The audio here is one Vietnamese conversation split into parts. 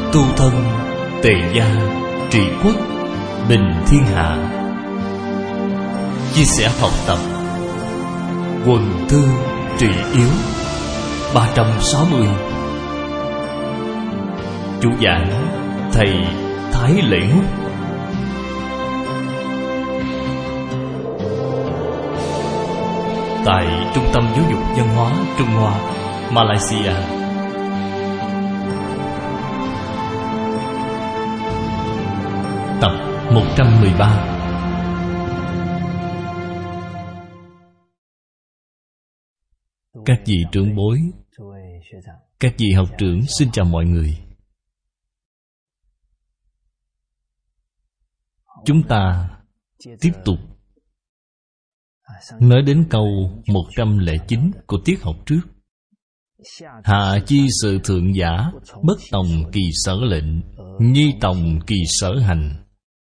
tu thân, tề gia, trị quốc, bình thiên hạ. Chia sẻ học tập, quần thư trị yếu 360. Chủ giảng thầy Thái Lễ Ngúc. Tại Trung tâm Giáo dục Văn hóa Trung Hoa, Malaysia. Tập 113. Các vị trưởng bối, các vị học trưởng xin chào mọi người. Chúng ta tiếp tục nói đến câu 109 của tiết học trước. Hạ chi sự thượng giả, bất tòng kỳ sở lệnh, nhi tòng kỳ sở hành.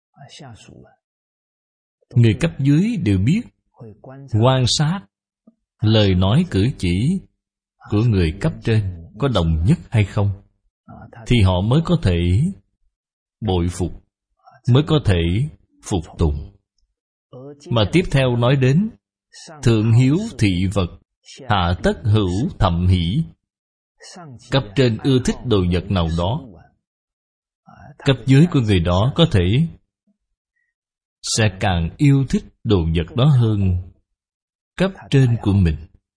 Người cấp dưới đều biết quan sát lời nói cử chỉ của người cấp trên có đồng nhất hay không, thì họ mới có thể bội phục, mới có thể phục tùng. Mà tiếp theo nói đến thượng hiếu thị vật, hạ tất hữu thậm hỷ. Cấp trên ưa thích đồ vật nào đó, cấp dưới của người đó có thể sẽ càng yêu thích đồ vật đó hơn cấp trên của mình.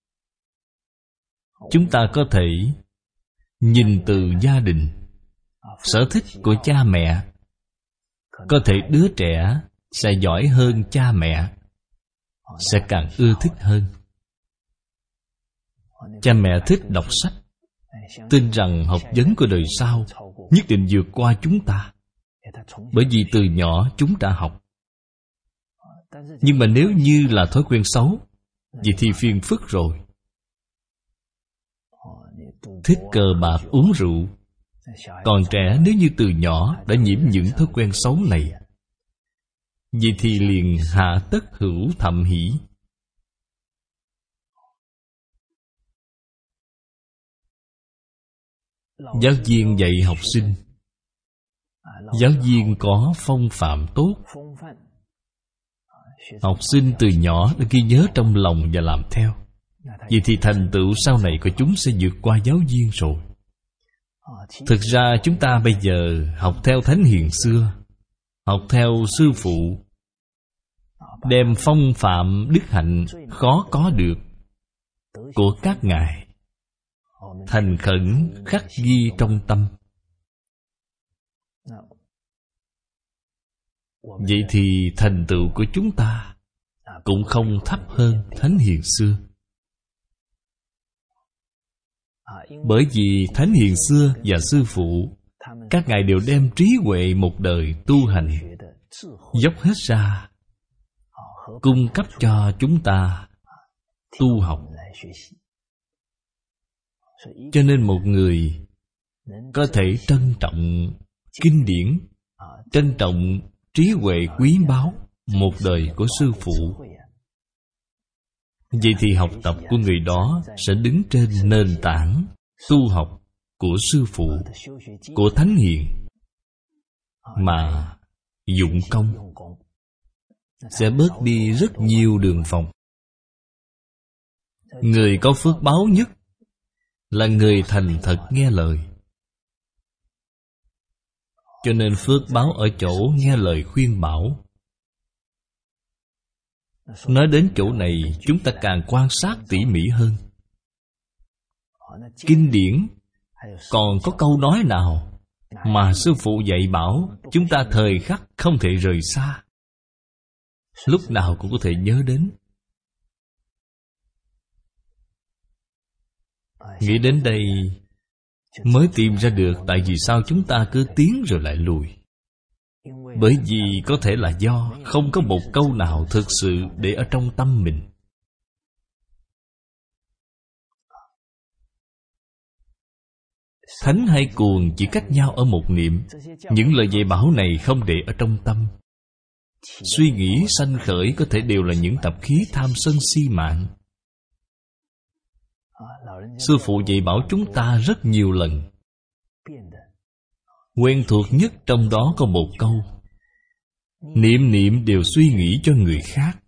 Chúng ta có thể nhìn từ gia đình, sở thích của cha mẹ. Có thể đứa trẻ sẽ giỏi hơn cha mẹ, sẽ càng ưa thích hơn. Cha mẹ thích đọc sách, tin rằng học vấn của đời sau nhất định vượt qua chúng ta, bởi vì từ nhỏ chúng ta học. Nhưng mà nếu như là thói quen xấu, vậy thì phiền phức rồi. Thích cờ bạc uống rượu. Còn trẻ nếu như từ nhỏ đã nhiễm những thói quen xấu này, vậy thì liền hạ tất hữu thậm hỷ. Giáo viên dạy học sinh, giáo viên có phong phạm tốt, học sinh từ nhỏ đã ghi nhớ trong lòng và làm theo, vậy thì thành tựu sau này của chúng sẽ vượt qua giáo viên rồi. Thực ra chúng ta bây giờ học theo thánh hiền xưa, học theo sư phụ, đem phong phạm đức hạnh khó có được của các ngài thành khẩn khắc ghi trong tâm. Vậy thì thành tựu của chúng ta cũng không thấp hơn thánh hiền xưa. Bởi vì thánh hiền xưa và sư phụ, các ngài đều đem trí huệ một đời tu hành dốc hết ra, cung cấp cho chúng ta tu học. Cho nên một người có thể trân trọng kinh điển, trân trọng trí huệ quý báu một đời của sư phụ, vậy thì học tập của người đó sẽ đứng trên nền tảng tu học của sư phụ, của thánh hiền, mà dụng công, sẽ bớt đi rất nhiều đường vòng. Người có phước báo nhất là người thành thật nghe lời. Cho nên phước báo ở chỗ nghe lời khuyên bảo. Nói đến chỗ này, chúng ta càng quan sát tỉ mỉ hơn. Kinh điển còn có câu nói nào mà sư phụ dạy bảo chúng ta thời khắc không thể rời xa, lúc nào cũng có thể nhớ đến. Nghĩ đến đây mới tìm ra được tại vì sao chúng ta cứ tiến rồi lại lùi. Bởi vì có thể là do không có một câu nào thực sự để ở trong tâm mình. Thánh hay cuồng chỉ cách nhau ở một niệm. Những lời dạy bảo này không để ở trong tâm. Suy nghĩ sanh khởi có thể đều là những tập khí tham sân si mạng. Sư phụ dạy bảo chúng ta rất nhiều lần. Quen thuộc nhất trong đó có một câu: niệm niệm đều suy nghĩ cho người khác.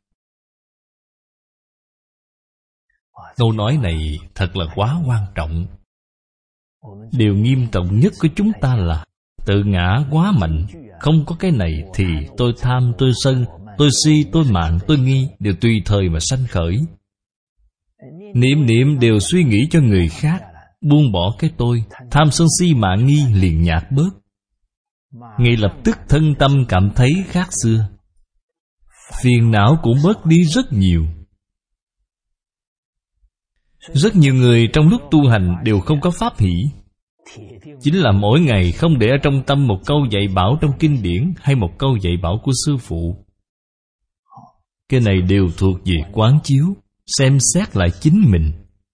Câu nói này thật là quá quan trọng. Điều nghiêm trọng nhất của chúng ta là tự ngã quá mạnh. Không có cái này thì tôi tham, tôi sân, tôi si, tôi mạn, tôi nghi đều tùy thời mà sanh khởi. Niệm niệm đều suy nghĩ cho người khác, buông bỏ cái tôi, tham sân si mạn nghi liền nhạt bớt. Ngay lập tức thân tâm cảm thấy khác xưa, phiền não cũng bớt đi rất nhiều. Rất nhiều người trong lúc tu hành đều không có pháp hỷ, chính là mỗi ngày không để ở trong tâm một câu dạy bảo trong kinh điển hay một câu dạy bảo của sư phụ. Cái này đều thuộc về quán chiếu, xem xét lại chính mình.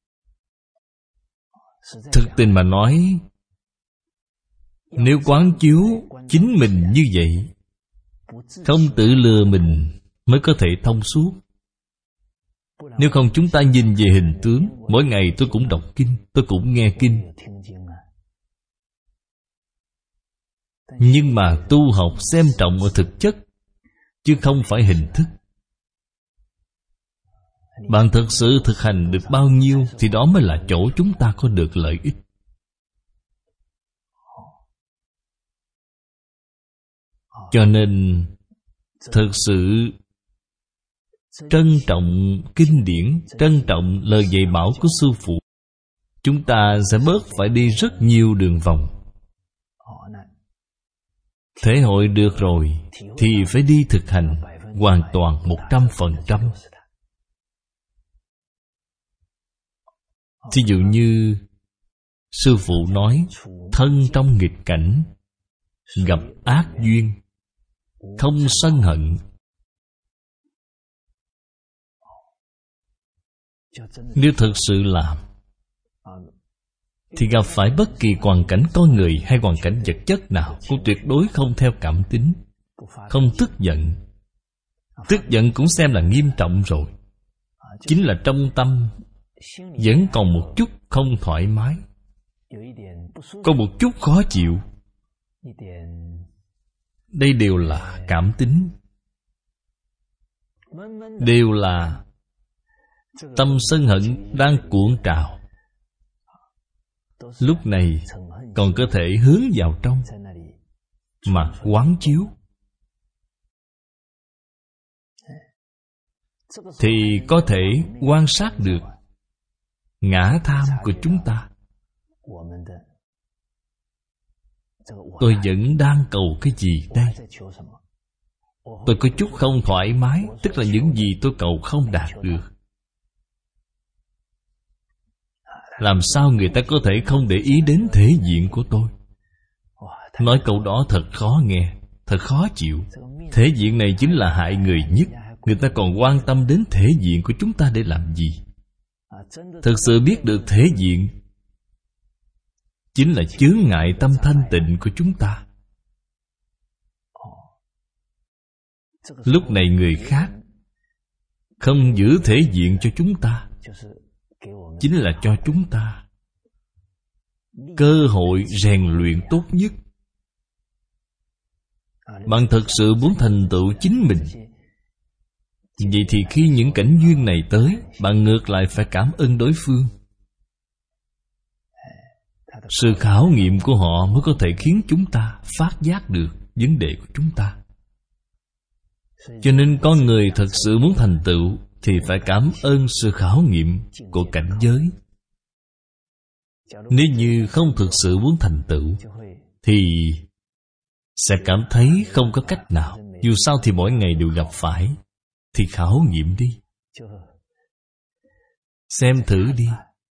Thực tình mà nói, nếu quán chiếu chính mình như vậy, không tự lừa mình mới có thể thông suốt. Nếu không chúng ta nhìn về hình tướng, mỗi ngày tôi cũng đọc kinh, tôi cũng nghe kinh, nhưng mà tu học xem trọng ở thực chất, chứ không phải hình thức. Bạn thực sự thực hành được bao nhiêu thì đó mới là chỗ chúng ta có được lợi ích. Cho nên thực sự trân trọng kinh điển, trân trọng lời dạy bảo của sư phụ, chúng ta sẽ bớt phải đi rất nhiều đường vòng. Thể hội được rồi thì phải đi thực hành hoàn toàn 100%. Thí dụ như sư phụ nói, thân trong nghịch cảnh, gặp ác duyên, không sân hận. Nếu thực sự làm thì gặp phải bất kỳ hoàn cảnh con người hay hoàn cảnh vật chất nào cũng tuyệt đối không theo cảm tính, không tức giận. Tức giận cũng xem là nghiêm trọng rồi. Chính là trong tâm vẫn còn một chút không thoải mái, có một chút khó chịu. Đây đều là cảm tính, đều là tâm sân hận đang cuộn trào. Lúc này còn có thể hướng vào trong mà quán chiếu, thì có thể quan sát được ngã tham của chúng ta. Tôi vẫn đang cầu cái gì đây? Tôi có chút không thoải mái, tức là những gì tôi cầu không đạt được. Làm sao người ta có thể không để ý đến thể diện của tôi? Nói câu đó thật khó nghe, thật khó chịu. Thể diện này chính là hại người nhất. Người ta còn quan tâm đến thể diện của chúng ta để làm gì? Thực sự biết được thể diện chính là chướng ngại tâm thanh tịnh của chúng ta. Lúc này người khác không giữ thể diện cho chúng ta, chính là cho chúng ta cơ hội rèn luyện tốt nhất. Bạn thật sự muốn thành tựu chính mình, vậy thì khi những cảnh duyên này tới, bạn ngược lại phải cảm ơn đối phương. Sự khảo nghiệm của họ mới có thể khiến chúng ta phát giác được vấn đề của chúng ta. Cho nên con người thật sự muốn thành tựu thì phải cảm ơn sự khảo nghiệm của cảnh giới. Nếu như không thực sự muốn thành tựu thì sẽ cảm thấy không có cách nào. Dù sao thì mỗi ngày đều gặp phải, thì khảo nghiệm đi, xem thử đi.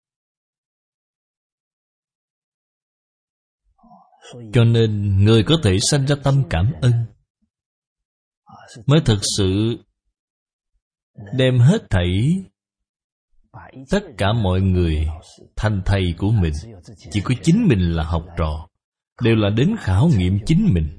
Cho nên người có thể sanh ra tâm cảm ơn mới thực sự đem hết thảy tất cả mọi người thành thầy của mình. Chỉ có chính mình là học trò, đều là đến khảo nghiệm chính mình.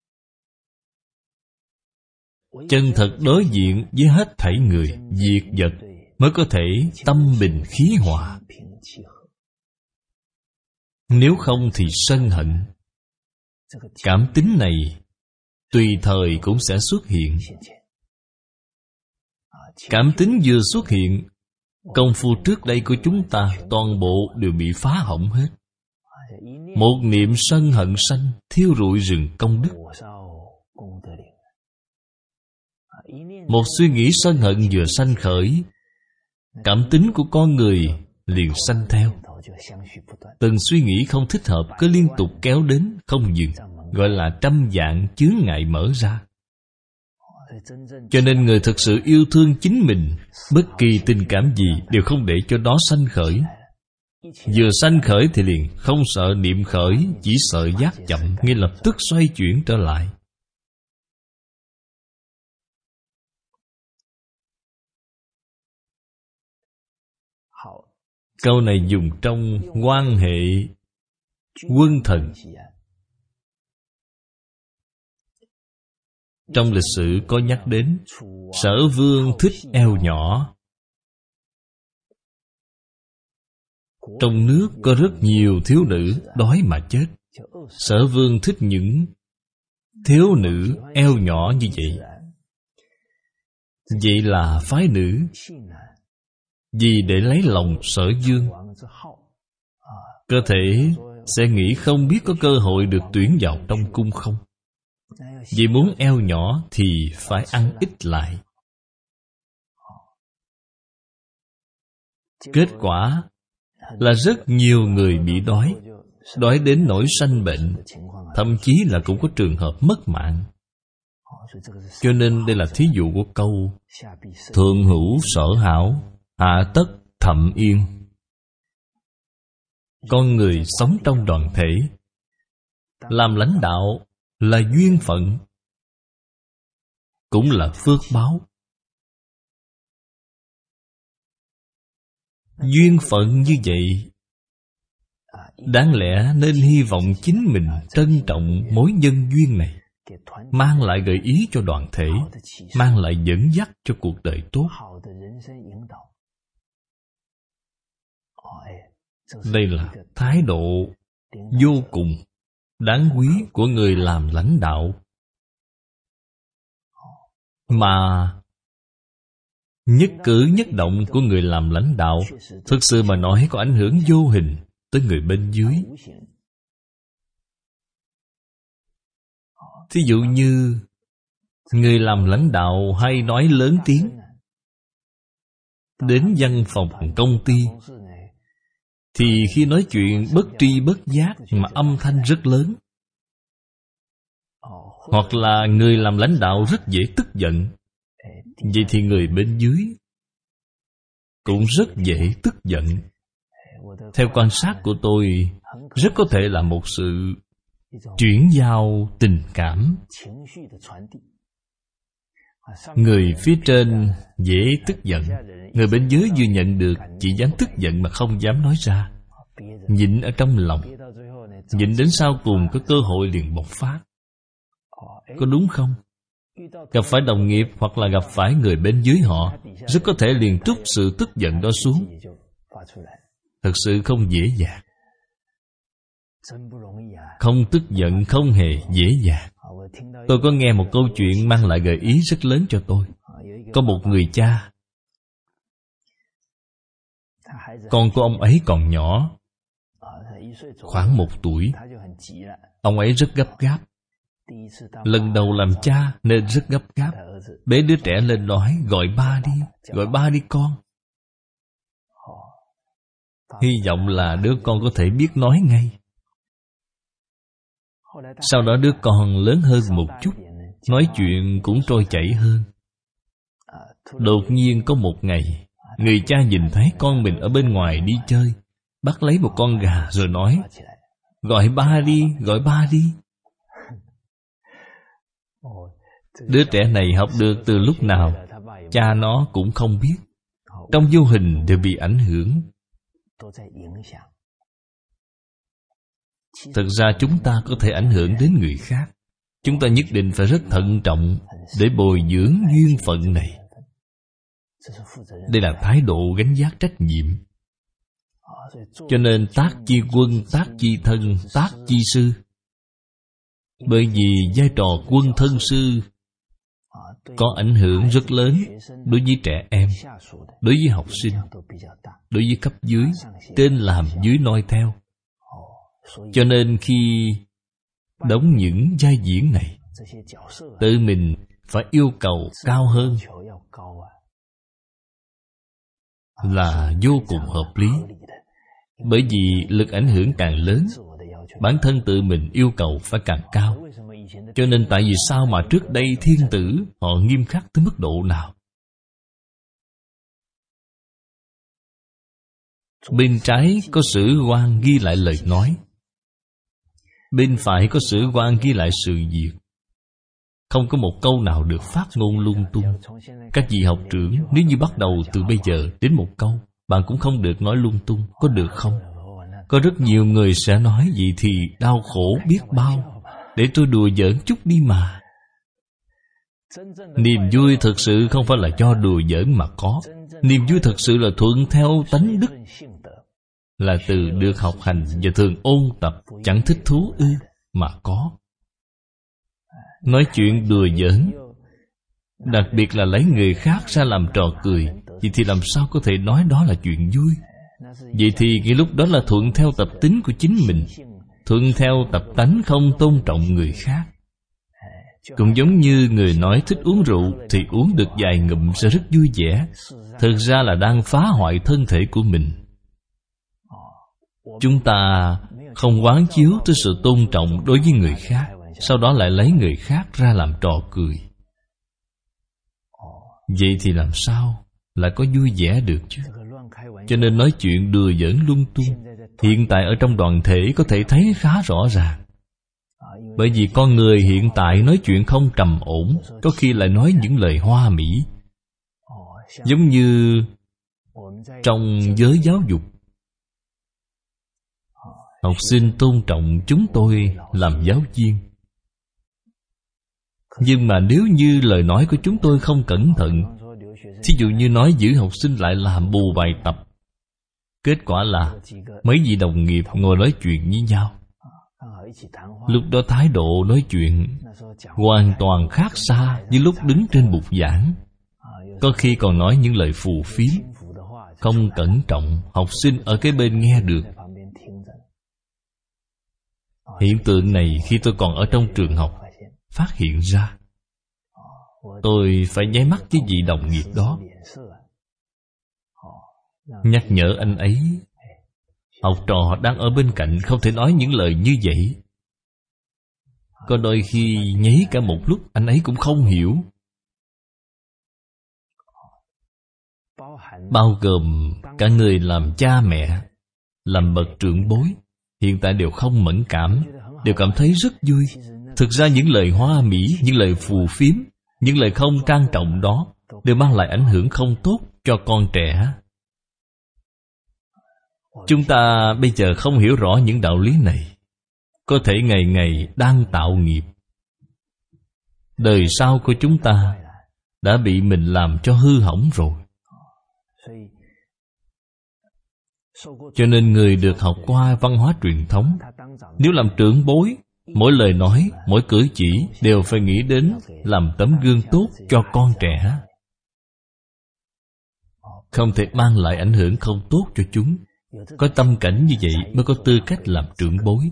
Chân thật đối diện với hết thảy người, việc vật mới có thể tâm bình khí hòa. Nếu không thì sân hận, Cảm tính này tùy thời cũng sẽ xuất hiện. Cảm tính vừa xuất hiện, công phu trước đây của chúng ta toàn bộ đều bị phá hỏng hết. Một niệm sân hận sanh, thiêu rụi rừng công đức. Một suy nghĩ sân hận vừa sanh khởi, cảm tính của con người liền sanh theo. Từng suy nghĩ không thích hợp cứ liên tục kéo đến không dừng, gọi là trăm vạn chướng ngại mở ra. Cho nên người thực sự yêu thương chính mình, bất kỳ tình cảm gì đều không để cho đó sanh khởi. Vừa sanh khởi thì liền không sợ niệm khởi, chỉ sợ giác chậm, ngay lập tức xoay chuyển trở lại. Câu này dùng trong quan hệ quân thần. Trong lịch sử có nhắc đến Sở Vương thích eo nhỏ. Trong nước có rất nhiều thiếu nữ đói mà chết. Sở Vương thích những thiếu nữ eo nhỏ như vậy. Vậy là phái nữ. Vì để lấy lòng Sở Vương, cơ thể sẽ nghĩ không biết có cơ hội được tuyển vào trong cung không. Vì muốn eo nhỏ thì phải ăn ít lại. Kết quả là rất nhiều người bị đói, đói đến nỗi sanh bệnh, thậm chí là cũng có trường hợp mất mạng. Cho nên đây là thí dụ của câu thượng hữu sở hảo, hạ tất thậm yên. Con người sống trong đoàn thể, làm lãnh đạo là duyên phận, cũng là phước báo. Duyên phận như vậy, đáng lẽ nên hy vọng chính mình trân trọng mối nhân duyên này, mang lại gợi ý cho đoàn thể, mang lại dẫn dắt cho cuộc đời tốt. Đây là thái độ vô cùng đáng quý của người làm lãnh đạo, mà nhất cử nhất động của người làm lãnh đạo thực sự mà nói có ảnh hưởng vô hình tới người bên dưới. Thí dụ như người làm lãnh đạo hay nói lớn tiếng, đến văn phòng công ty thì khi nói chuyện bất tri bất giác mà âm thanh rất lớn. Hoặc là người làm lãnh đạo rất dễ tức giận, vậy thì người bên dưới cũng rất dễ tức giận. Theo quan sát của tôi, rất có thể là một sự chuyển giao tình cảm. Người phía trên dễ tức giận, người bên dưới vừa nhận được chỉ dám tức giận mà không dám nói ra, nhịn ở trong lòng, nhịn đến sau cùng có cơ hội liền bộc phát. Có đúng không? Gặp phải đồng nghiệp hoặc là gặp phải người bên dưới họ, rất có thể liền trút sự tức giận đó xuống. Thật sự không dễ dàng. Không tức giận không hề dễ dàng. Tôi có nghe một câu chuyện mang lại gợi ý rất lớn cho tôi. Có một người cha, con của ông ấy còn nhỏ, khoảng 1 tuổi. Ông ấy rất gấp gáp. Lần đầu làm cha nên rất gấp gáp. Bế đứa trẻ lên nói, gọi ba đi, gọi ba đi con. Hy vọng là đứa con có thể biết nói ngay. Sau đó đứa con lớn hơn một chút, nói chuyện cũng trôi chảy hơn. Đột nhiên có một ngày, người cha nhìn thấy con mình ở bên ngoài đi chơi, bắt lấy một con gà rồi nói, gọi ba đi, gọi ba đi. Đứa trẻ này học được từ lúc nào, cha nó cũng không biết. Trong vô hình đều bị ảnh hưởng. Thực ra chúng ta có thể ảnh hưởng đến người khác. Chúng ta nhất định phải rất thận trọng để bồi dưỡng duyên phận này. Đây là thái độ gánh vác trách nhiệm. Cho nên tác chi quân, tác chi thân, tác chi sư. Bởi vì vai trò quân thân sư có ảnh hưởng rất lớn đối với trẻ em, đối với học sinh, đối với cấp dưới, trên làm dưới noi theo. Cho nên khi đóng những vai diễn này, tự mình phải yêu cầu cao hơn là vô cùng hợp lý. Bởi vì lực ảnh hưởng càng lớn, bản thân tự mình yêu cầu phải càng cao. Cho nên tại vì sao mà trước đây thiên tử họ nghiêm khắc tới mức độ nào? Bên trái có sử quan ghi lại lời nói, bên phải có sử quan ghi lại sự việc. Không có một câu nào được phát ngôn lung tung. Các vị học trưởng, nếu như bắt đầu từ bây giờ đến một câu, bạn cũng không được nói lung tung, có được không? Có rất nhiều người sẽ nói vậy thì đau khổ biết bao. Để tôi đùa giỡn chút đi mà. Niềm vui thực sự không phải là do đùa giỡn mà có. Niềm vui thực sự là thuận theo tánh đức, là từ được học hành và thường ôn tập, chẳng thích thú ư mà có. Nói chuyện đùa giỡn, đặc biệt là lấy người khác ra làm trò cười, vậy thì làm sao có thể nói đó là chuyện vui? Vậy thì ngay lúc đó là thuận theo tập tính của chính mình, thuận theo tập tánh không tôn trọng người khác. Cũng giống như người nói thích uống rượu thì uống được vài ngụm sẽ rất vui vẻ, thực ra là đang phá hoại thân thể của mình. Chúng ta không quán chiếu tới sự tôn trọng đối với người khác, sau đó lại lấy người khác ra làm trò cười. Vậy thì làm sao lại có vui vẻ được chứ? Cho nên nói chuyện đùa giỡn lung tung, hiện tại ở trong đoàn thể có thể thấy khá rõ ràng. Bởi vì con người hiện tại nói chuyện không trầm ổn, có khi lại nói những lời hoa mỹ. Giống như trong giới giáo dục, học sinh tôn trọng chúng tôi làm giáo viên. Nhưng mà nếu như lời nói của chúng tôi không cẩn thận, thí dụ như nói giữ học sinh lại làm bù bài tập, kết quả là mấy vị đồng nghiệp ngồi nói chuyện với nhau. Lúc đó thái độ nói chuyện hoàn toàn khác xa với lúc đứng trên bục giảng. Có khi còn nói những lời phù phiếm, không cẩn trọng, học sinh ở cái bên nghe được. Hiện tượng này khi tôi còn ở trong trường học phát hiện ra. Tôi phải nháy mắt với vị đồng nghiệp đó, nhắc nhở anh ấy, học trò đang ở bên cạnh không thể nói những lời như vậy. Có đôi khi nháy cả một lúc anh ấy cũng không hiểu. Bao gồm cả người làm cha mẹ, làm bậc trưởng bối, hiện tại đều không mẫn cảm, đều cảm thấy rất vui. Thực ra những lời hoa mỹ, những lời phù phiếm, những lời không trang trọng đó đều mang lại ảnh hưởng không tốt cho con trẻ. Chúng ta bây giờ không hiểu rõ những đạo lý này, có thể ngày ngày đang tạo nghiệp. Đời sau của chúng ta đã bị mình làm cho hư hỏng rồi. Cho nên người được học qua văn hóa truyền thống, nếu làm trưởng bối, mỗi lời nói, mỗi cử chỉ đều phải nghĩ đến làm tấm gương tốt cho con trẻ, không thể mang lại ảnh hưởng không tốt cho chúng. Có tâm cảnh như vậy mới có tư cách làm trưởng bối.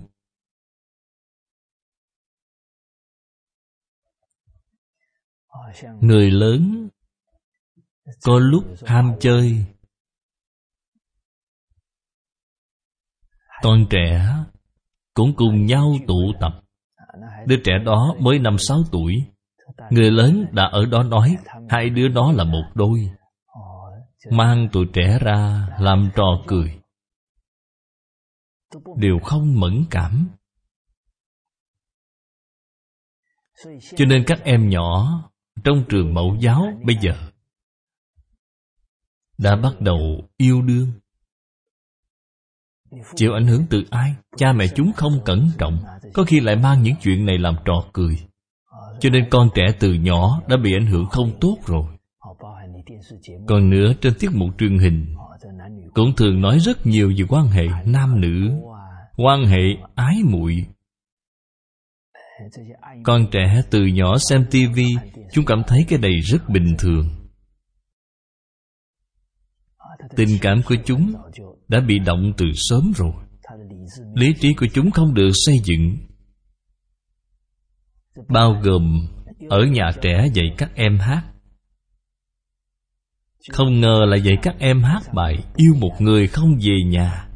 Người lớn có lúc ham chơi, con trẻ cũng cùng nhau tụ tập. Đứa trẻ đó mới 5-6 tuổi, người lớn đã ở đó nói hai đứa đó là một đôi, mang tụi trẻ ra làm trò cười, đều không mẫn cảm. Cho nên các em nhỏ trong trường mẫu giáo bây giờ đã bắt đầu yêu đương. Chịu ảnh hưởng từ ai? Cha mẹ chúng không cẩn trọng, có khi lại mang những chuyện này làm trò cười. Cho nên con trẻ từ nhỏ đã bị ảnh hưởng không tốt rồi. Còn nữa, trên tiết mục truyền hình cũng thường nói rất nhiều về quan hệ nam nữ, quan hệ ái muội. Con trẻ từ nhỏ xem tivi, chúng cảm thấy cái này rất bình thường. Tình cảm của chúng đã bị động từ sớm rồi. Lý trí của chúng không được xây dựng, bao gồm ở nhà trẻ dạy các em hát. Không ngờ là dạy các em hát bài Yêu một người không về nhà.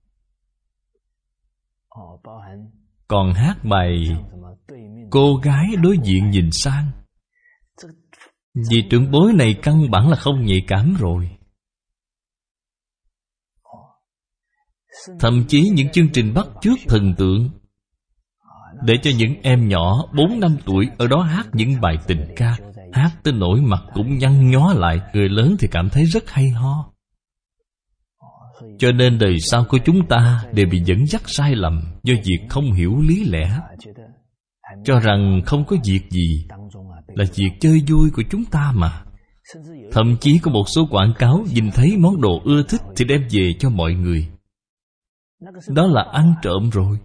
Còn hát bài Cô gái đối diện nhìn sang. Vì trưởng bối này căn bản là không nhạy cảm rồi. Thậm chí những chương trình bắt chước thần tượng, để cho những em nhỏ 4-5 tuổi ở đó hát những bài tình ca, hát tới nỗi mặt cũng nhăn nhó lại. Người lớn thì cảm thấy rất hay ho. Cho nên đời sau của chúng ta đều bị dẫn dắt sai lầm do việc không hiểu lý lẽ, cho rằng không có việc gì, là việc chơi vui của chúng ta mà. Thậm chí có một số quảng cáo nhìn thấy món đồ ưa thích thì đem về cho mọi người. Đó là ăn trộm rồi.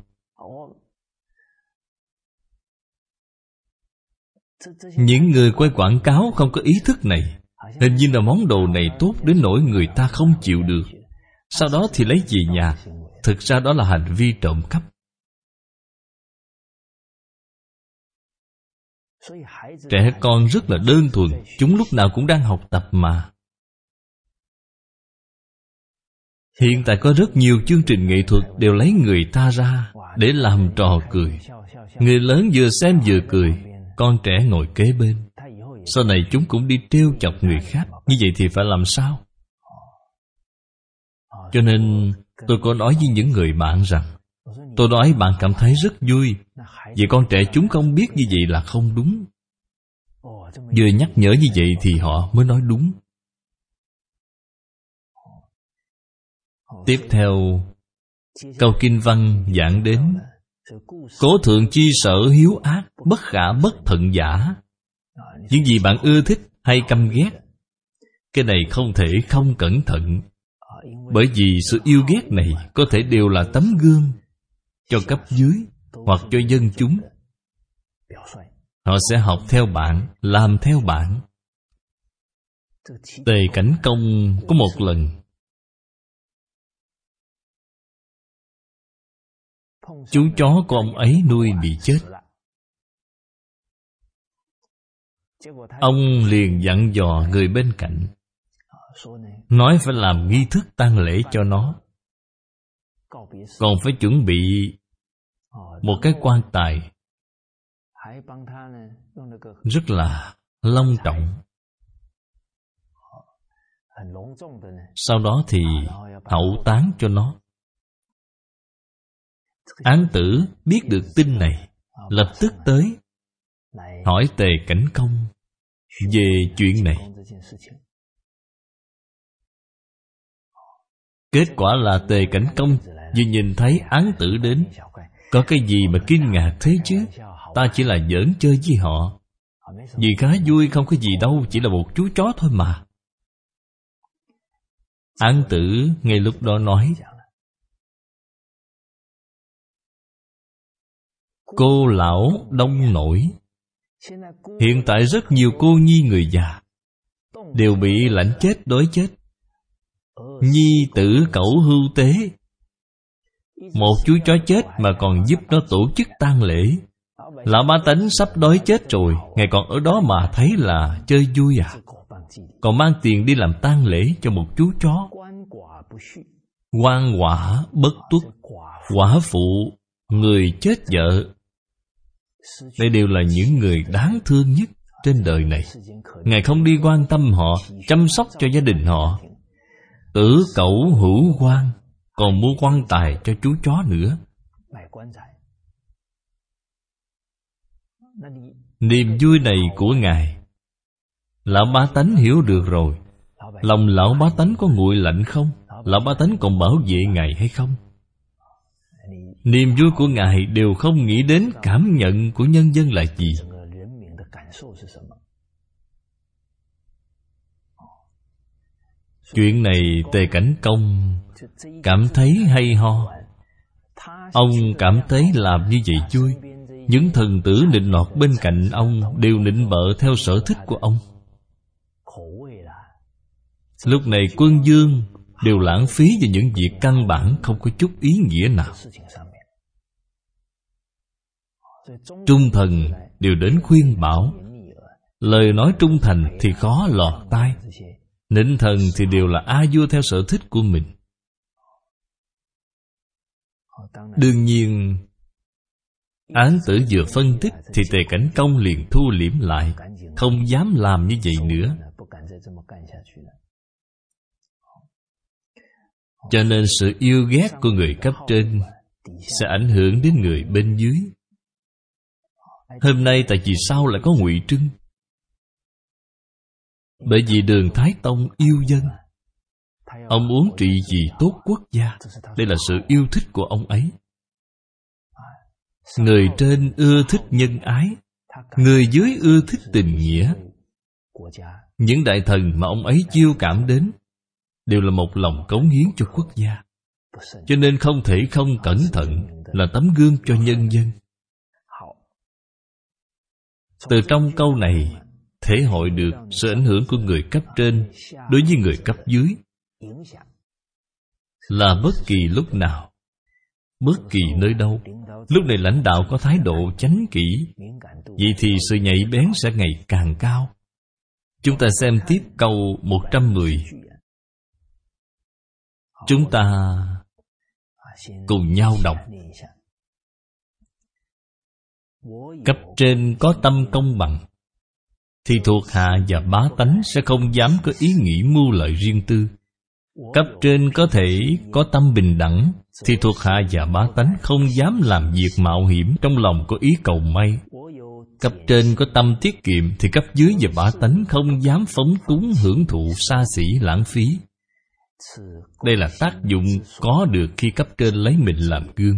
Những người quay quảng cáo không có ý thức này, hình như là món đồ này tốt đến nỗi người ta không chịu được, sau đó thì lấy về nhà. Thực ra đó là hành vi trộm cắp. Trẻ con rất là đơn thuần, chúng lúc nào cũng đang học tập mà. Hiện tại có rất nhiều chương trình nghệ thuật đều lấy người ta ra để làm trò cười. Người lớn vừa xem vừa cười, con trẻ ngồi kế bên. Sau này chúng cũng đi trêu chọc người khác. Như vậy thì phải làm sao? Cho nên tôi có nói với những người bạn rằng, tôi nói bạn cảm thấy rất vui, vì con trẻ chúng không biết như vậy là không đúng. Vừa nhắc nhở như vậy thì họ mới nói đúng. Tiếp theo, câu kinh văn giảng đến: Cố thượng chi sở hiếu ác, bất khả bất thận giả. Những gì bạn ưa thích hay căm ghét, cái này không thể không cẩn thận. Bởi vì sự yêu ghét này có thể đều là tấm gương cho cấp dưới hoặc cho dân chúng. Họ sẽ học theo bạn, làm theo bạn. Tề Cảnh Công có một lần chú chó của ông ấy nuôi bị chết. Ông liền dặn dò người bên cạnh, nói phải làm nghi thức tang lễ cho nó, còn phải chuẩn bị một cái quan tài rất là long trọng. Sau đó thì hậu táng cho nó. Án tử biết được tin này, lập tức tới hỏi Tề Cảnh Công về chuyện này. Kết quả là Tề Cảnh Công vừa nhìn thấy án tử đến, có cái gì mà kinh ngạc thế chứ? Ta chỉ là giỡn chơi với họ, vì khá vui không có gì đâu, chỉ là một chú chó thôi mà. Án tử ngay lúc đó nói: Cô lão đông nổi. Hiện tại rất nhiều cô nhi người già đều bị lãnh chết đói chết. Nhi tử cẩu hưu tế. Một chú chó chết mà còn giúp nó tổ chức tang lễ. Lão bá tánh sắp đói chết rồi, ngài còn ở đó mà thấy là chơi vui à? Còn mang tiền đi làm tang lễ cho một chú chó. Quan quả bất tuất, quả phụ, người chết vợ, đây đều là những người đáng thương nhất trên đời này. Ngài không đi quan tâm họ, chăm sóc cho gia đình họ. Tử cẩu hữu quan, còn mua quan tài cho chú chó nữa. Niềm vui này của Ngài, lão bá tánh hiểu được rồi. Lòng lão bá tánh có nguội lạnh không? Lão bá tánh còn bảo vệ Ngài hay không? Niềm vui của Ngài đều không nghĩ đến cảm nhận của nhân dân là gì. Chuyện này Tề Cảnh Công cảm thấy hay ho. Ông cảm thấy làm như vậy vui, những thần tử nịnh nọt bên cạnh ông đều nịnh bợ theo sở thích của ông. Lúc này quân vương đều lãng phí vào những việc căn bản không có chút ý nghĩa nào. Trung thần đều đến khuyên bảo. Lời nói trung thành thì khó lọt tai. Nịnh thần thì đều là a vua theo sở thích của mình. Đương nhiên, án tử vừa phân tích thì Tề Cảnh Công liền thu liễm lại, không dám làm như vậy nữa. Cho nên sự yêu ghét của người cấp trên sẽ ảnh hưởng đến người bên dưới. Hôm nay tại vì sao lại có Ngụy Trưng? Bởi vì Đường Thái Tông yêu dân. Ông muốn trị vì tốt quốc gia. Đây là sự yêu thích của ông ấy. Người trên ưa thích nhân ái, người dưới ưa thích tình nghĩa. Những đại thần mà ông ấy chiêu cảm đến đều là một lòng cống hiến cho quốc gia. Cho nên không thể không cẩn thận, là tấm gương cho nhân dân. Từ trong câu này thể hội được sự ảnh hưởng của người cấp trên đối với người cấp dưới. Là bất kỳ lúc nào, bất kỳ nơi đâu, lúc này lãnh đạo có thái độ chánh kỷ, vậy thì sự nhạy bén sẽ ngày càng cao. Chúng ta xem tiếp câu 110. Chúng ta cùng nhau đọc. Cấp trên có tâm công bằng thì thuộc hạ và bá tánh sẽ không dám có ý nghĩ mưu lợi riêng tư. Cấp trên có thể có tâm bình đẳng thì thuộc hạ và bá tánh không dám làm việc mạo hiểm, trong lòng có ý cầu may. Cấp trên có tâm tiết kiệm thì cấp dưới và bá tánh không dám phóng túng hưởng thụ xa xỉ lãng phí. Đây là tác dụng có được khi cấp trên lấy mình làm gương.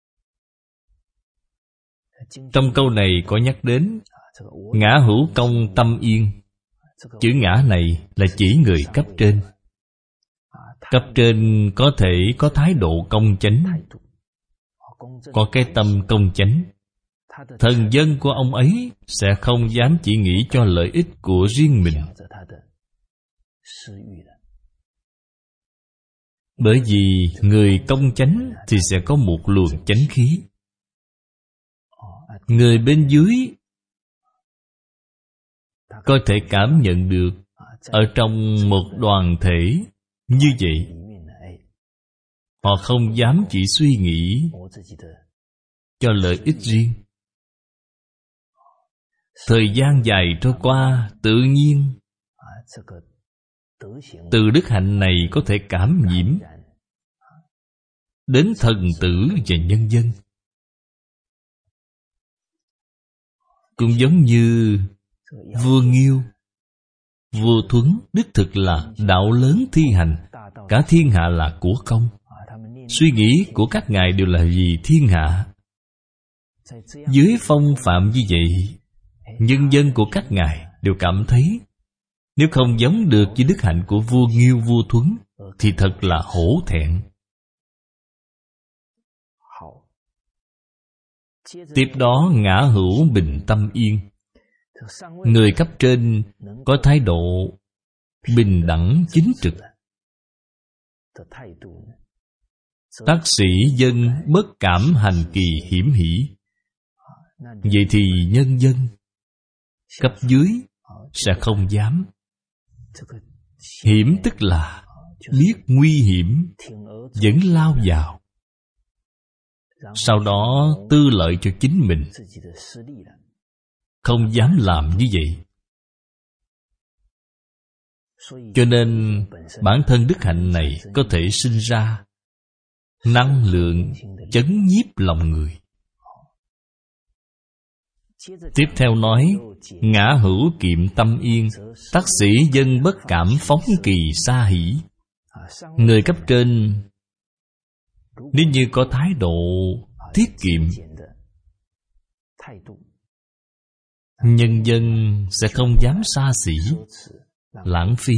Trong câu này có nhắc đến ngã hữu công tâm yên. Chữ ngã này là chỉ người cấp trên. Cấp trên có thể có thái độ công chánh, có cái tâm công chánh. Thần dân của ông ấy sẽ không dám chỉ nghĩ cho lợi ích của riêng mình. Bởi vì người công chánh thì sẽ có một luồng chánh khí. Người bên dưới có thể cảm nhận được ở trong một đoàn thể như vậy, họ không dám chỉ suy nghĩ cho lợi ích riêng. Thời gian dài trôi qua, tự nhiên từ đức hạnh này có thể cảm nhiễm đến thần tử và nhân dân. Cũng giống như vua Nghiêu, vua Thuấn đích thực là đạo lớn thi hành, cả thiên hạ là của công. Suy nghĩ của các ngài đều là vì thiên hạ. Dưới phong phạm như vậy, nhân dân của các ngài đều cảm thấy nếu không giống được với đức hạnh của vua Nghiêu, vua Thuấn thì thật là hổ thẹn. Tiếp đó ngã hữu bình tâm yên. Người cấp trên có thái độ bình đẳng chính trực. Tác sĩ dân bất cảm hành kỳ hiểm hỷ. Vậy thì nhân dân cấp dưới sẽ không dám. Hiểm tức là biết nguy hiểm vẫn lao vào, sau đó tư lợi cho chính mình, không dám làm như vậy. Cho nên bản thân đức hạnh này có thể sinh ra năng lượng chấn nhiếp lòng người. Tiếp theo nói ngã hữu kiệm tâm yên. Tác sĩ dân bất cảm phóng kỳ sa hỷ. Người cấp trên nếu như có thái độ tiết kiệm, nhân dân sẽ không dám xa xỉ, lãng phí.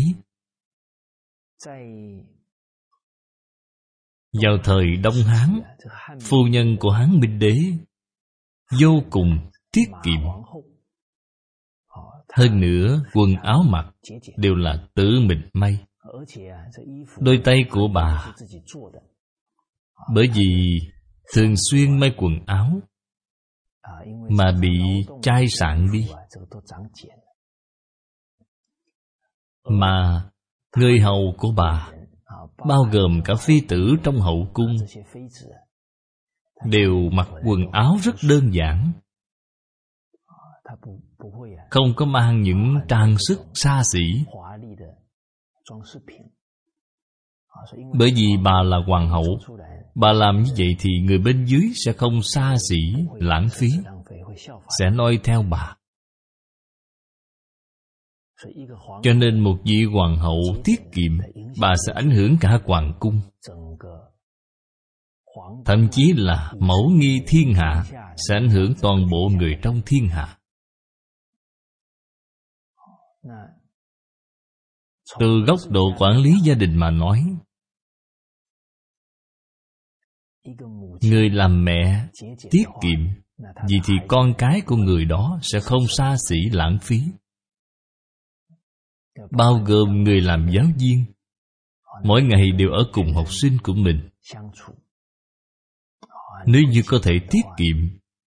Vào thời Đông Hán, phu nhân của Hán Minh Đế vô cùng tiết kiệm. Hơn nữa, quần áo mặc đều là tự mình may. Đôi tay của bà, bởi vì thường xuyên may quần áo mà bị chai sạn đi. Mà người hầu của bà, bao gồm cả phi tử trong hậu cung, đều mặc quần áo rất đơn giản, không có mang những trang sức xa xỉ. Bởi vì bà là hoàng hậu, bà làm như vậy thì người bên dưới sẽ không xa xỉ, lãng phí, sẽ noi theo bà. Cho nên một vị hoàng hậu tiết kiệm, bà sẽ ảnh hưởng cả hoàng cung, thậm chí là mẫu nghi thiên hạ, sẽ ảnh hưởng toàn bộ người trong thiên hạ. Từ góc độ quản lý gia đình mà nói, người làm mẹ tiết kiệm, vì thì con cái của người đó sẽ không xa xỉ lãng phí. Bao gồm người làm giáo viên, mỗi ngày đều ở cùng học sinh của mình. Nếu như có thể tiết kiệm,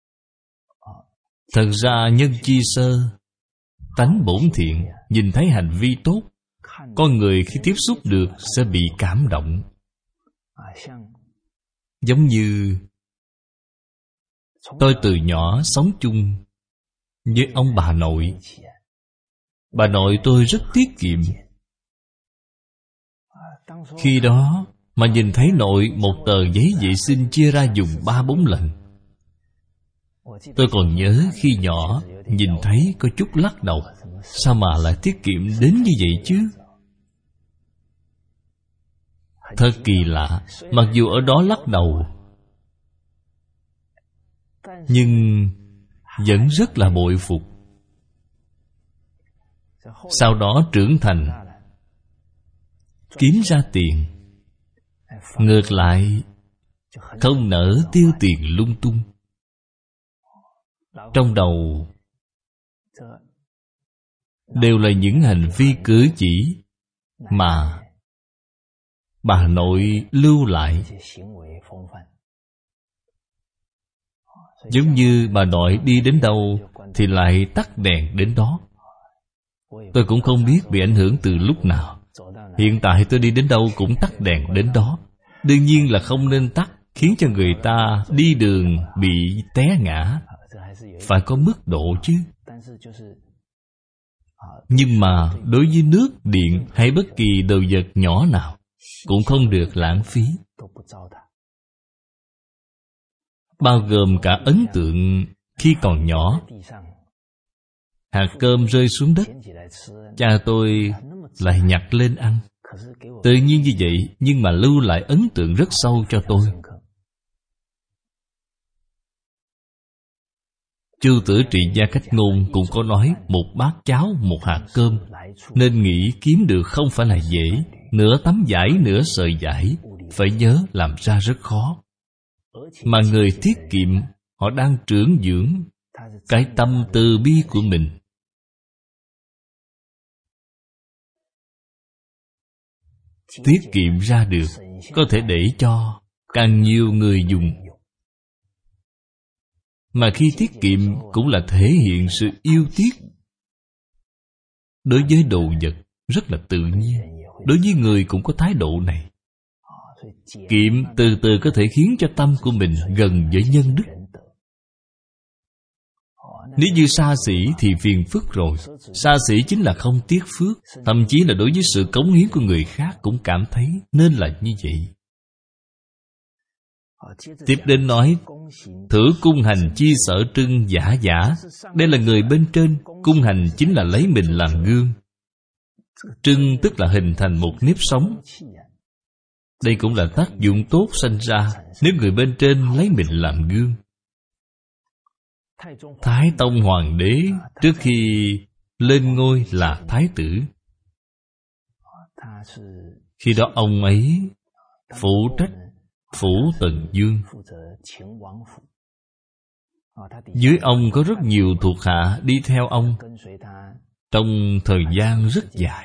thật ra nhân chi sơ, tánh bổn thiện, nhìn thấy hành vi tốt, con người khi tiếp xúc được sẽ bị cảm động. Giống như tôi từ nhỏ sống chung với ông bà nội. Bà nội tôi rất tiết kiệm. Khi đó mà nhìn thấy nội một tờ giấy vệ sinh chia ra dùng 3-4 lần. Tôi còn nhớ khi nhỏ nhìn thấy có chút lắc đầu. Sao mà lại tiết kiệm đến như vậy chứ? Thật kỳ lạ, mặc dù ở đó lắc đầu, nhưng vẫn rất là bội phục. Sau đó trưởng thành, kiếm ra tiền, ngược lại không nỡ tiêu tiền lung tung. Trong đầu đều là những hành vi cử chỉ mà bà nội lưu lại. Giống như bà nội đi đến đâu thì lại tắt đèn đến đó. Tôi cũng không biết bị ảnh hưởng từ lúc nào. Hiện tại tôi đi đến đâu cũng tắt đèn đến đó. Đương nhiên là không nên tắt, khiến cho người ta đi đường bị té ngã. Phải có mức độ chứ. Nhưng mà đối với nước, điện hay bất kỳ đồ vật nhỏ nào cũng không được lãng phí. Bao gồm cả ấn tượng khi còn nhỏ. Hạt cơm rơi xuống đất, cha tôi lại nhặt lên ăn. Tự nhiên như vậy, nhưng mà lưu lại ấn tượng rất sâu cho tôi. Chư Tử Trị Gia Cách Ngôn cũng có nói, một bát cháo, một hạt cơm, nên nghĩ kiếm được không phải là dễ. Nửa tấm vải, nửa sợi vải, phải nhớ làm ra rất khó. Mà người tiết kiệm, họ đang trưởng dưỡng cái tâm từ bi của mình. Tiết kiệm ra được, có thể để cho càng nhiều người dùng. Mà khi tiết kiệm cũng là thể hiện sự yêu tiếc. Đối với đồ vật rất là tự nhiên. Đối với người cũng có thái độ này. Kiệm từ từ có thể khiến cho tâm của mình gần với nhân đức. Nếu như xa xỉ thì phiền phức rồi. Xa xỉ chính là không tiếc phước. Thậm chí là đối với sự cống hiến của người khác cũng cảm thấy nên là như vậy. Tiếp đến nói, thử cung hành chi sở trưng giả giả. Đây là người bên trên. Cung hành chính là lấy mình làm gương. Trưng tức là hình thành một nếp sống. Đây cũng là tác dụng tốt sanh ra nếu người bên trên lấy mình làm gương. Thái Tông Hoàng đế trước khi lên ngôi là thái tử. Khi đó ông ấy phụ trách Phủ Tần Dương. Dưới ông có rất nhiều thuộc hạ đi theo ông trong thời gian rất dài.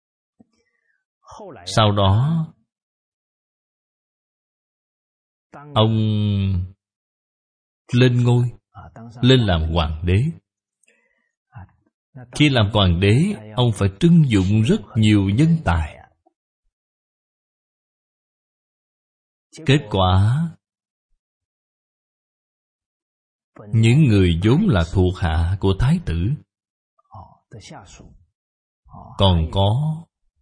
Sau đó ông lên ngôi, lên làm hoàng đế. Khi làm hoàng đế, ông phải trưng dụng rất nhiều nhân tài. Kết quả, những người vốn là thuộc hạ của thái tử, còn có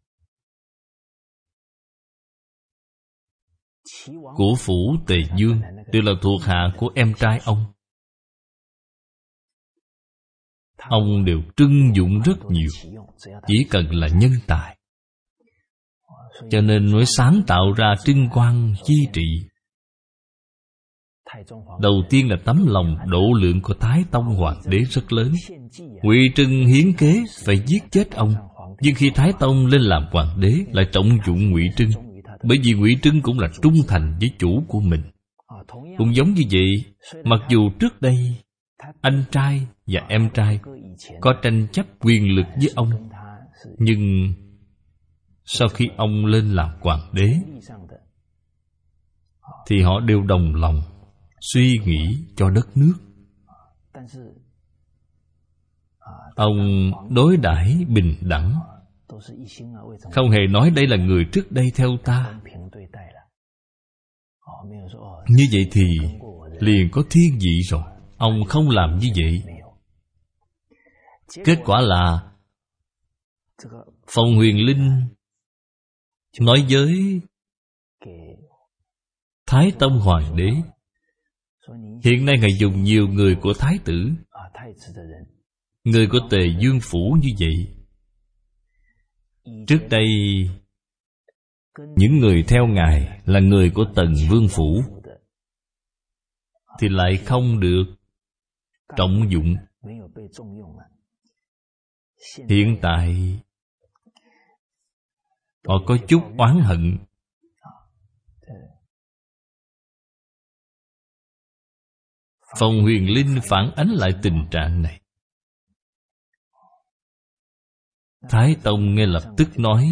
của phủ Tề Dương, đều là thuộc hạ của em trai ông. Ông đều trưng dụng rất nhiều, chỉ cần là nhân tài. Cho nên mới sáng tạo ra Trưng Quang Chi Trị. Đầu tiên là tấm lòng độ lượng của Thái Tông Hoàng đế rất lớn. Ngụy Trưng hiến kế phải giết chết ông, nhưng khi Thái Tông lên làm hoàng đế lại trọng dụng Ngụy Trưng, bởi vì Ngụy Trưng cũng là trung thành với chủ của mình. Cũng giống như vậy, mặc dù trước đây anh trai và em trai có tranh chấp quyền lực với ông, nhưng sau khi ông lên làm hoàng đế thì họ đều đồng lòng suy nghĩ cho đất nước. Ông đối đãi bình đẳng, không hề nói đây là người trước đây theo ta. Như vậy thì liền có thiên vị rồi. Ông không làm như vậy. Kết quả là Phong Huyền Linh nói với Thái Tông Hoàng đế, hiện nay ngài dùng nhiều người của thái tử, người của Tề Dương phủ như vậy. Trước đây những người theo ngài là người của Tần Vương phủ thì lại không được trọng dụng. Hiện tại họ có chút oán hận. Phong Huyền Linh phản ánh lại tình trạng này. Thái Tông ngay lập tức nói,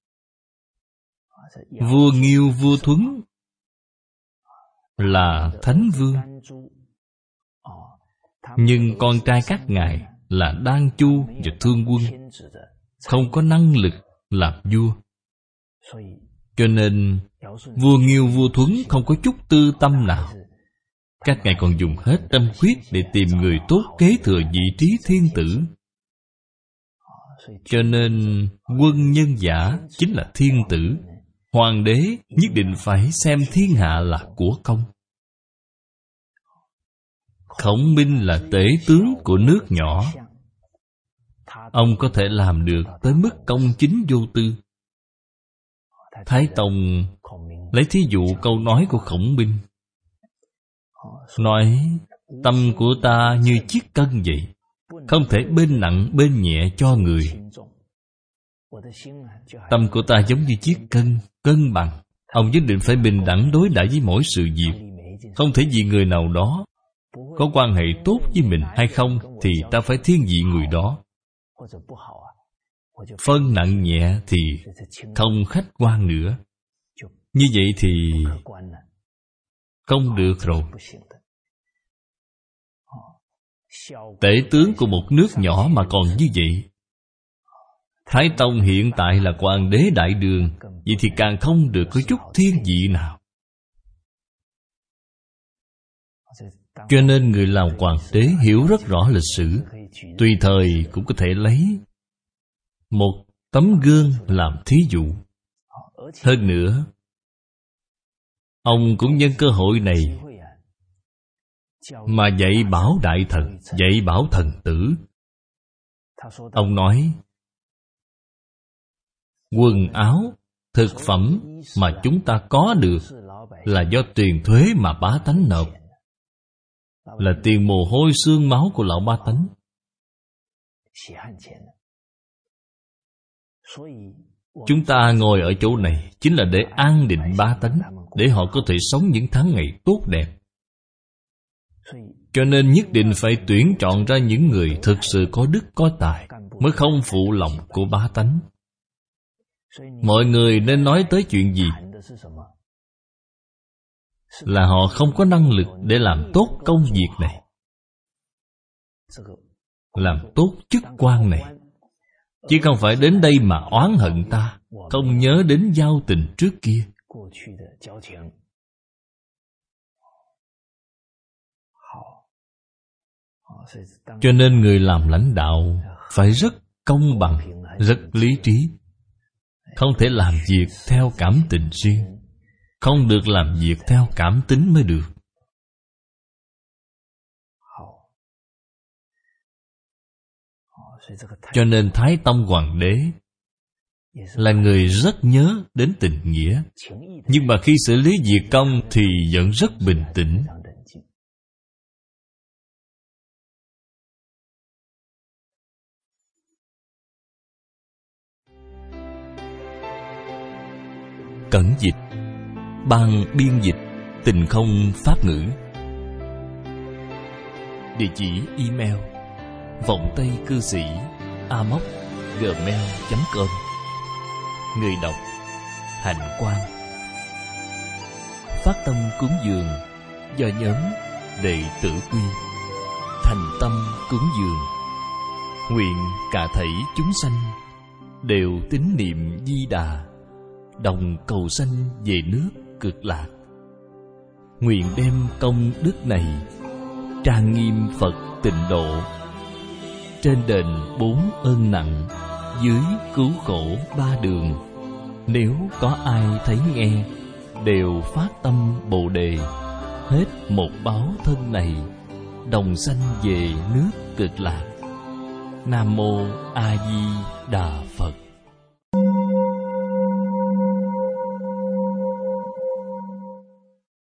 vua Nghiêu vua Thuấn là Thánh Vương, nhưng con trai các ngài là Đan Chu và Thương Quân không có năng lực làm vua. Cho nên vua Nghiêu vua Thuấn không có chút tư tâm nào. Các ngài còn dùng hết tâm huyết để tìm người tốt kế thừa vị trí thiên tử. Cho nên quân nhân giả chính là thiên tử. Hoàng đế nhất định phải xem thiên hạ là của công. Khổng Minh là tể tướng của nước nhỏ, ông có thể làm được tới mức công chính vô tư. Thái Tông lấy thí dụ câu nói của Khổng Minh, nói tâm của ta như chiếc cân vậy, không thể bên nặng bên nhẹ cho người. Tâm của ta giống như chiếc cân, cân bằng. Ông nhất định phải bình đẳng đối đãi với mỗi sự việc. Không thể vì người nào đó có quan hệ tốt với mình hay không thì ta phải thiên vị người đó. Phân nặng nhẹ thì không khách quan nữa. Như vậy thì không được rồi. Tể tướng của một nước nhỏ mà còn như vậy. Thái Tông hiện tại là hoàng đế đại đường, vậy thì càng không được có chút thiên vị nào. Cho nên người làm hoàng đế hiểu rất rõ lịch sử, tùy thời cũng có thể lấy một tấm gương làm thí dụ. Hơn nữa, ông cũng nhân cơ hội này mà dạy bảo đại thần, dạy bảo thần tử. Ông nói, quần áo, thực phẩm mà chúng ta có được là do tiền thuế mà bá tánh nộp, là tiền mồ hôi xương máu của lão bá tánh. Chúng ta ngồi ở chỗ này chính là để an định bá tánh, để họ có thể sống những tháng ngày tốt đẹp. Cho nên nhất định phải tuyển chọn ra những người thực sự có đức có tài, mới không phụ lòng của bá tánh. Mọi người nên nói tới chuyện gì? Là họ không có năng lực để làm tốt công việc này, làm tốt chức quan này. Chứ không phải đến đây mà oán hận ta, không nhớ đến giao tình trước kia. Cho nên người làm lãnh đạo phải rất công bằng, rất lý trí. Không thể làm việc theo cảm tình riêng, không được làm việc theo cảm tính mới được. Cho nên Thái Tông Hoàng đế là người rất nhớ đến tình nghĩa, nhưng mà khi xử lý việc công thì vẫn rất bình tĩnh. Cẩn dịch, ban biên dịch Tình Không Pháp Ngữ. Địa chỉ email vọng tây cư sĩ amos@gmail.com. Người đọc Hạnh Quang. Phát tâm cúng dường do nhóm Đệ Tử Quy. Thành tâm cúng dường, nguyện cả thảy chúng sanh đều tín niệm Di Đà, đồng cầu sanh về nước Cực Lạc. Nguyện đem công đức này trang nghiêm Phật Tịnh Độ, trên đền 4 ơn nặng, dưới cứu khổ 3 đường. Nếu có ai thấy nghe, đều phát tâm Bồ Đề, hết một báo thân này, đồng sanh về nước Cực Lạc. Nam Mô A Di Đà Phật.